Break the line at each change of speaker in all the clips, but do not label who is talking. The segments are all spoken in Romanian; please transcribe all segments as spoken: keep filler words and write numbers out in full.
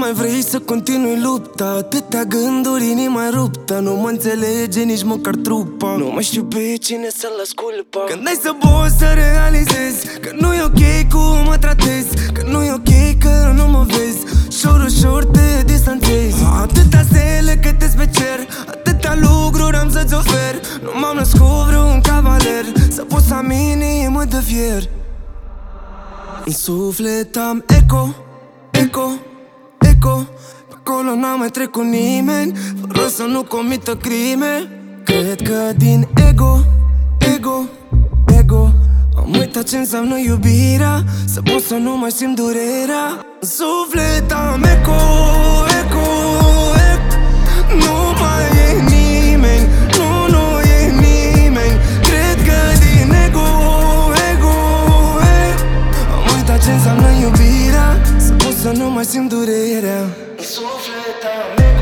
mai vrei să continui lupta? Atâtea gânduri, inima ruptă. Nu mă înțelege nici măcar trupa. Nu mai știu pe cine să-l las culpa. Când ai să poți să realizezi că nu-i ok cum mă tratezi, că nu-i ok că nu mă vezi și ușor, ușor te distanțezi. Atâtea stele câte pe cer, atâtea lucruri am să-ți ofer. Nu m-am născut vreun cavaler să poți să am inimă de fier. În suflet am eco, eco, eco. Pe acolo n-am mai trecut nimeni fără să nu comită crime. Cred că din ego, ego, ego am uitat ce înseamnă iubirea, să pot să nu mai simt durerea. În suflet am eco, eco, eco. Nu mai e nimeni, nu, nu e nimeni. Cred că din ego, ego, ego am uitat ce înseamnă iubirea, să pot să nu mai simt durerea. În suflet am eco.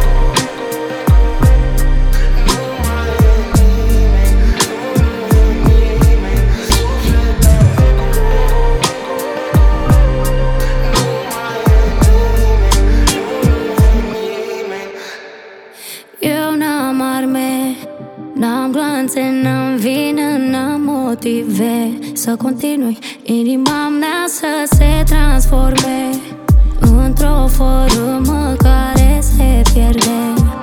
N-am gloanțe, n-am vină, n-am motive să continui inima mea să se transforme într-o formă care se pierde.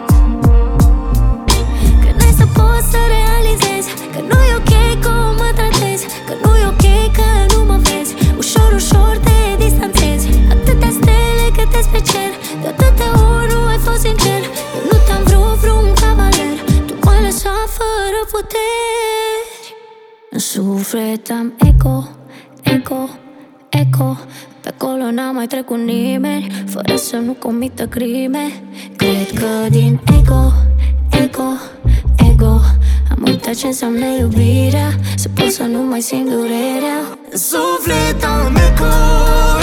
Când ai să poți să realizezi că nu-i ok cum mă tratezi, că nu-i ok că nu mă vezi, ușor, ușor te distanțezi. Atâtea stele câte pe cer, de atâtea ori nu ai fost sincer. Eu nu te-am vrut vreun cavaler, m-ai lăsat fără puteri. În suflet am eco, eco, eco. Pe acolo n-a mai trecut nimeni fără să nu comită crime. Cred că din ego, ego, ego am uitat ce înseamnă iubirea, să pot să nu mai simt durerea.
În suflet am eco.